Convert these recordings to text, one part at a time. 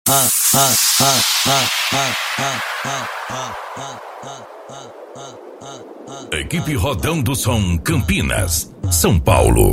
Equipe Rodão do Som Campinas, São Paulo.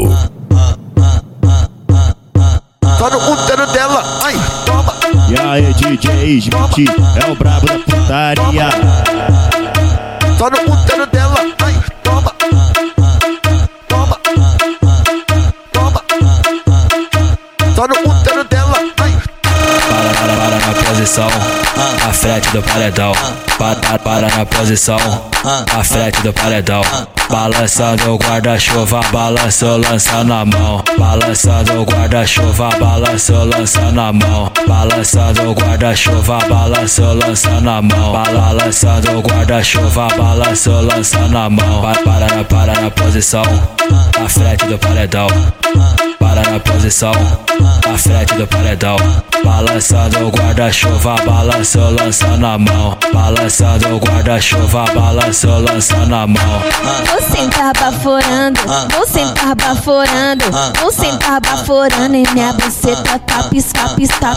Só no útero dela, ai, toma. E aí, DJ Smith, é o brabo da putaria. Só no útero dela, ai, toma. Toma. Toma. Só no útero dela, ai. Para na posição, a frente do paredão. Para na posição, a frente do paredão. Balançando o guarda-chuva, balançou, lança na mão. Balançando o guarda-chuva, balançou, lança na mão. Balançando o guarda-chuva, balançou, lança na mão. Balançando o guarda-chuva, balançou, lança na mão. Para na posição, a frente do paredão. Para na posição, a frente do paredão. Balançando o guarda-chuva, balançou, lança na mão. Balançando o guarda-chuva, balançou, lança na mão. Vou sentar baforando, vou sentar baforando, vou sentar baforando e minha buceta tá piscando.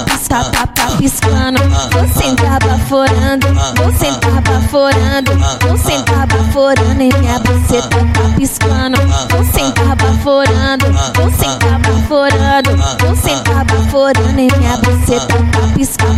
Vou sentar baforando, vou sentar baforando, vou sentar baforando e minha buceta tá piscando. Vou sentar baforando, vou sentar baforando, vou sentar baforando e minha buceta tá piscando.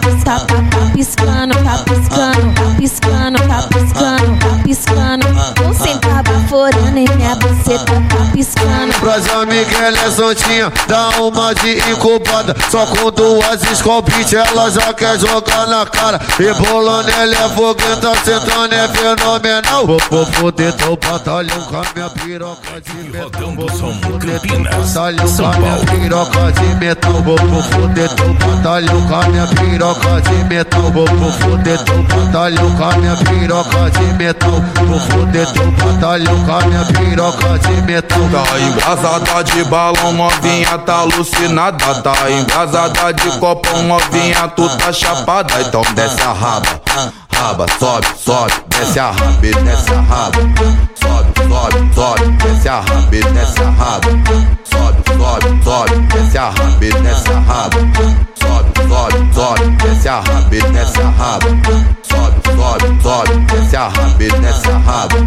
Vou sentar baforando e minha buceta tá piscando. Pras amigas ela é santinha, dá uma de incubada. Só com duas escopite ela já quer jogar na cara. Rebolando ela é fogueta, sentando é fenomenal. Vou foder teu batalhão com a minha piroca de metal. Vou foder teu batalhão com a minha piroca de metal. Vou foder teu batalhão com a minha piroca de metal. Vou foder teu batalhão com a minha piroca de metal. Vou foder teu batalhão com a minha piroca de metal. Tá embrasada de balão, novinha, tá alucinada. Tá embrasada de copão, novinha, tu tá chapada. Então desce a raba, sobe, desce a raba, desce a raba. Sobe, desce a raba, desce a raba. Sobe, desce a raba, desce a raba. Sobe, desce a raba, desce a raba. Sobe, desce a raba, desce a raba.